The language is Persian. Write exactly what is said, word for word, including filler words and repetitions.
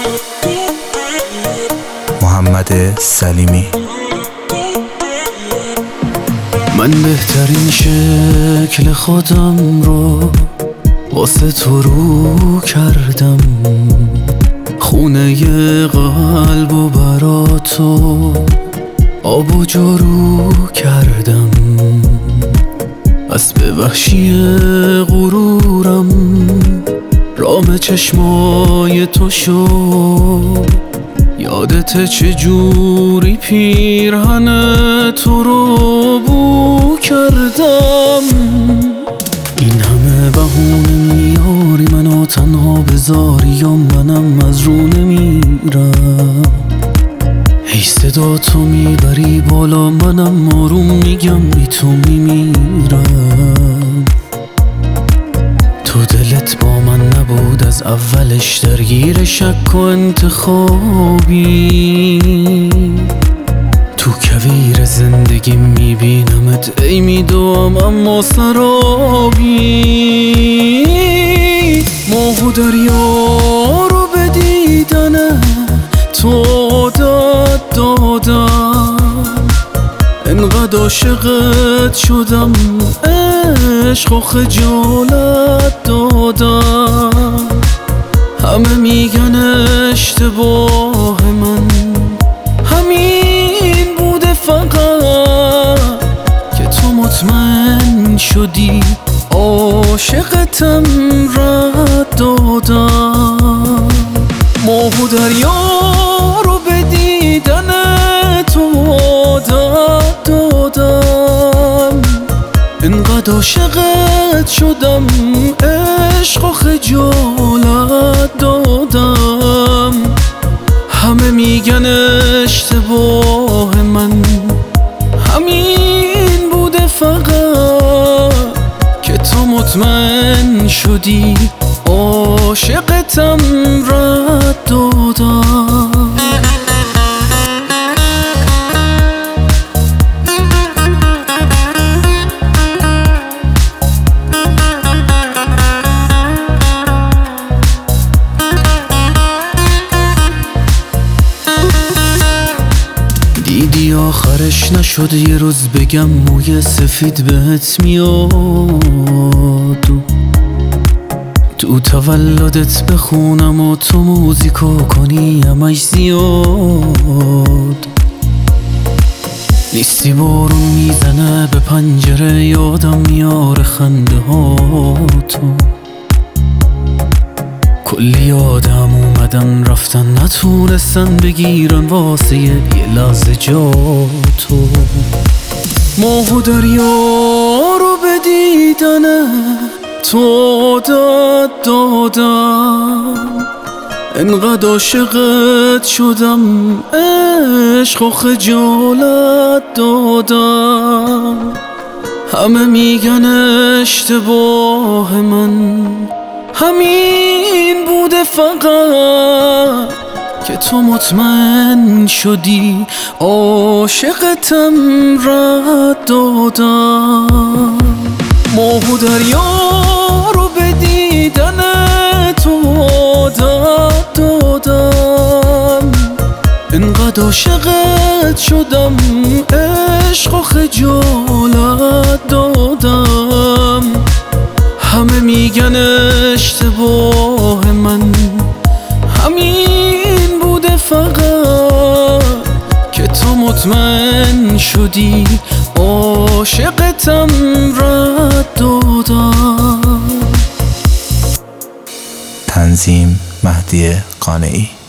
محمد سلیمی. من بهترین شکل خودم رو واسه تو رو کردم، خونه قلب و برا تو آب و جارو کردم. از به وحشی غرورم رام چشمای تو شو، یادت چجوری پیرهن تو رو بو کردم. این همه بهونه میاری منو تنها بذاری یا منم از رو نمیرم. هی صدا تو میبری بالا منم آروم میگم بی تو میمیرم. تو دلت با من نبود از اولش، درگیر شک و انتخابی. تو کویر زندگی میبینمت ای میدوام اما سرابی. ماه و دریا رو به دیدن تو داد دادم، انقدر عاشقت شدم عشق و خجالت دادم. همه میگن اشتباه من همین بوده فقط که تو مطمئن شدی عاشقتم رد دادم. ماه و دریا رو به دیدن تو داد دادم، انقدر عاشقت شدم عشق و خجالت دادم. همه میگن اشتباه من همین بوده فقط که تو مطمئن شدی عاشقتم رد دادم. دیدی آخرش نشد یه روز بگم موی سفید بهت میاد، تو تولدت بخونم و تو موزیکو کنی همش زیاد. نیستی بارون میزنه به پنجره یادم میاره خنده ها تو. کلی آدم اومدن رفتن نتونستن بگیرن واسه یه لحظه جا تو. ماه و دریا رو به دیدن تو داد دادم، انقدر عاشقت شدم عشق و خجالت دادم. همه میگن اشتباه من همین بوده فقط که تو مطمئن شدی عاشقتم رد دادم. ماه و دریا رو به دیدن تو داد دادم، انقدر عاشقت شدم عشق و خجالت دادم. همه میگن اشتباه من همین بوده فقط که تو مطمئن شدی عاشقتم رد دادم. تنظیم مهدی قانعی.